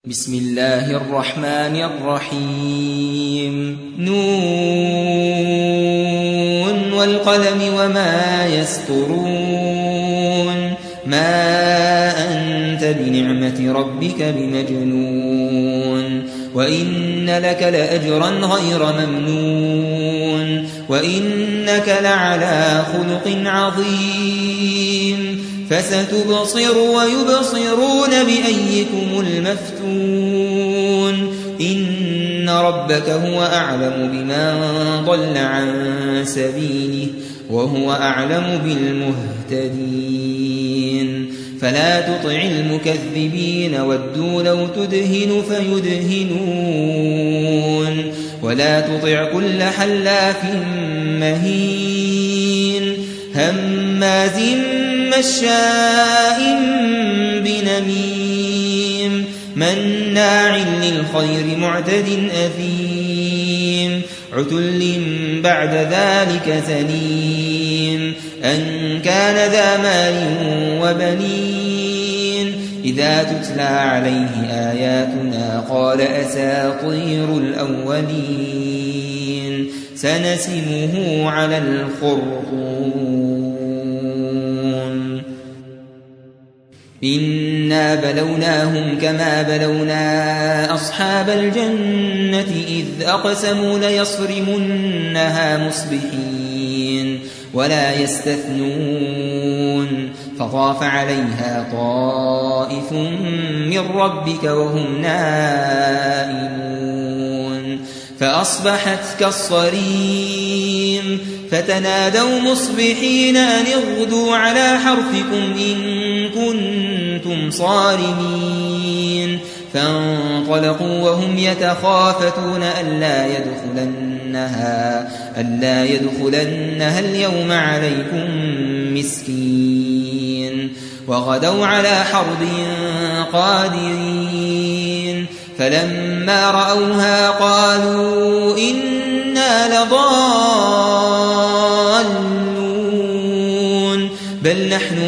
بسم الله الرحمن الرحيم نون والقلم وما يسطرون ما أنت بنعمة ربك بمجنون وإن لك لأجرا غير ممنون وإنك لعلى خلق عظيم فستبصر ويبصرون بأيكم المفتون إن ربك هو أعلم بمن ضل عن سبيله وهو أعلم بالمهتدين فلا تطع المكذبين ودوا لو تدهن فيدهنون ولا تطع كل حلاف مهين هماز مشاء بنميم مناع للخير معتد أثيم عتل بعد ذلك زنيم أن كان ذا مال وبنين إذا تتلى عليه آياتنا قال أساطير الأولين سنسمه على الخرطوم إنا بلوناهم كما بلونا أصحاب الجنة إذ أقسموا ليصرمنها مصبحين ولا يستثنون فطاف عليها طائف من ربك وهم نائمون فأصبحت كالصريم فتنادوا مصبحين أن اغدوا على حرثكم إن كنتم صارمين فانطلقوا وهم يتخافتون ألا يدخلنها اليوم عليكم مسكين وغدوا على حرد قادرين فلما رأوها قالوا إنا لضالون بل نحن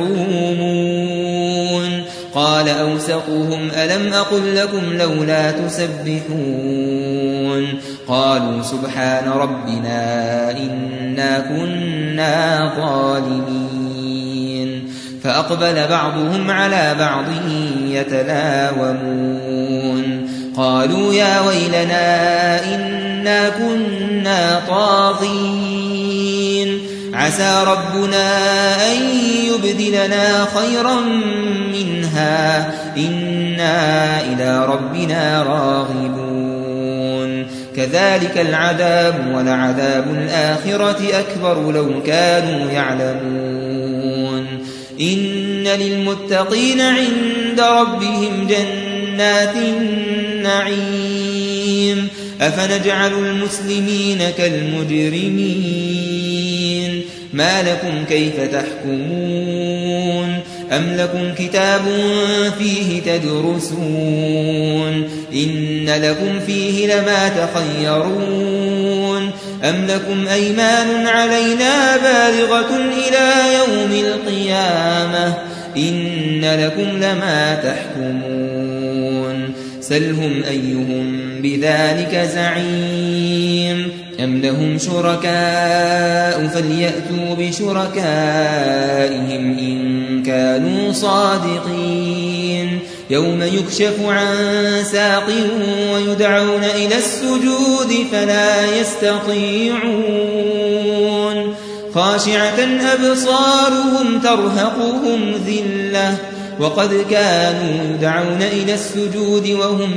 محرومون قال أوسطهم ألم أقل لكم لولا تسبحون قالوا سبحان ربنا إنا كنا ظالمين فأقبل بعضهم على بعض يتلاومون قالوا يا ويلنا إنا كنا طاغين عسى ربنا أن يبدلنا خيرا منها إنا إلى ربنا راغبون كذلك العذاب ولعذاب الآخرة أكبر لو كانوا يعلمون إن للمتقين عند ربهم جنات النعيم أفنجعل المسلمين كالمجرمين ما لكم كيف تحكمون أم لكم كتاب فيه تدرسون إن لكم فيه لما تخيرون أم لكم أيمان علينا بالغة إلى يوم القيامة إن لكم لما تحكمون سلهم أيهم بذلك زعيم أم لهم شركاء فليأتوا بشركائهم إن كانوا صادقين يوم يكشف عن ساق ويدعون إلى السجود فلا يستطيعون خاشعة أبصارهم ترهقهم ذلة وقد كانوا يدعون إلى السجود وهم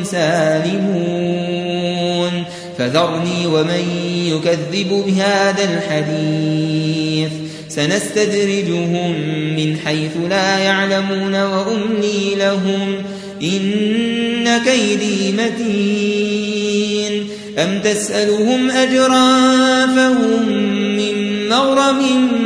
سالمون فذرني ومن يكذب بهذا الحديث سنستدرجهم من حيث لا يعلمون وأملي لهم إن كيدي متين أم تسألهم أجرا فهم من مغرم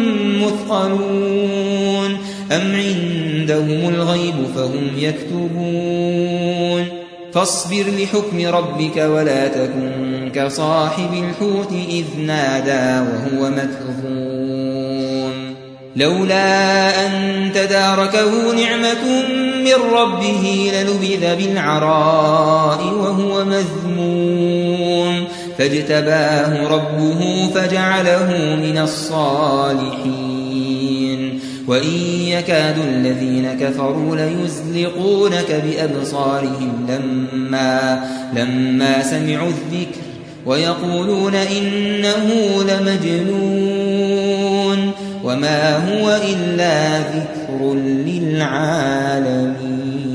مثقلون أم عندهم الغيب فهم يكتبون فاصبر لحكم ربك ولا تكن كصاحب الحوت إذ نادى وهو مكظوم لولا أن تداركه نعمة من ربه لنبذ بالعراء وهو مذموم فاجتباه ربه فجعله من الصالحين وإن يكاد الذين كفروا ليزلقونك بأبصارهم لما سمعوا الذكر ويقولون إنه لمجنون وما هو إلا ذكر للعالمين.